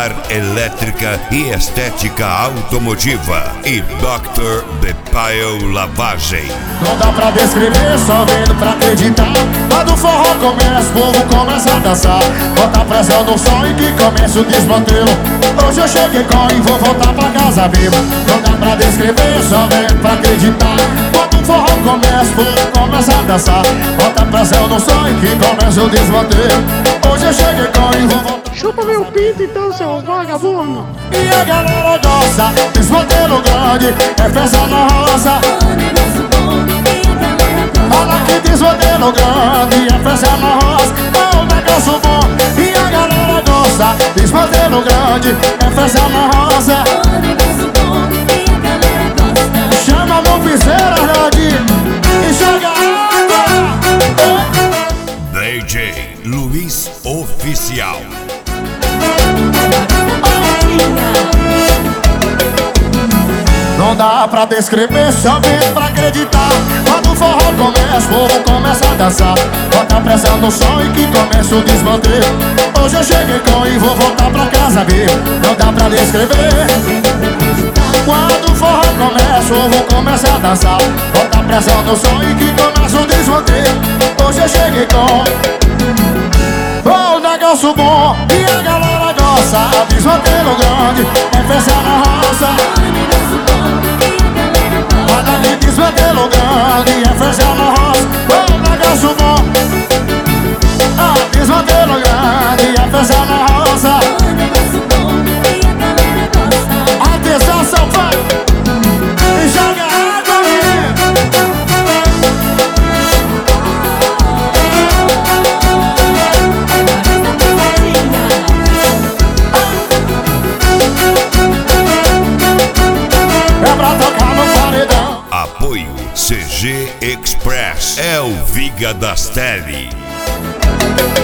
Solar Elétrica e Estética Automotiva e Dr. Bepaio Lavagem. Não dá pra descrever, só vendo pra acreditar. Quando o forró começa, o povo começa a dançar. Bota pressão no som e que começa o desmantelo. Hoje eu cheguei com e vou voltar pra casa viva. Não dá pra descrever, só vendo pra acreditar. Quando o forró começa, o povo começa a dançar. Bota pressão no som e que começa o desmantelo. Hoje eu cheguei com e vou voltar. Chupa meu pinto então, seu vagabundo. E a galera gosta, desmantelo grande, é festa na roça. Olha que desmantelo grande, é festa na roça. É um negócio bom. E a galera gosta, desmantelo grande, é festa na roça. Chama meu piseira, Jardim, e joga água. DJ Luiz Oficial. Não dá pra descrever, só vendo pra acreditar. Quando o forró começa, o povo começa a dançar. Bota pressão no som e que começa o desmantelo. Hoje eu cheguei com e vou voltar pra casa ver. Não dá pra descrever. Quando o forró começa, o povo começa a dançar. Bota pressão no som e que começa o desmantelo. Hoje eu cheguei com negócio bom. E a galera gosta, desmantelo grande, é festa na roça. Olha que desmantelo grande, é festa na roça. Negócio bom. Desmantelo grande, é festa na roça. Atenção, São Paulo, e joga água aí. É pra tocar no paredão. Apoio CG Express. É o Viga das Tele.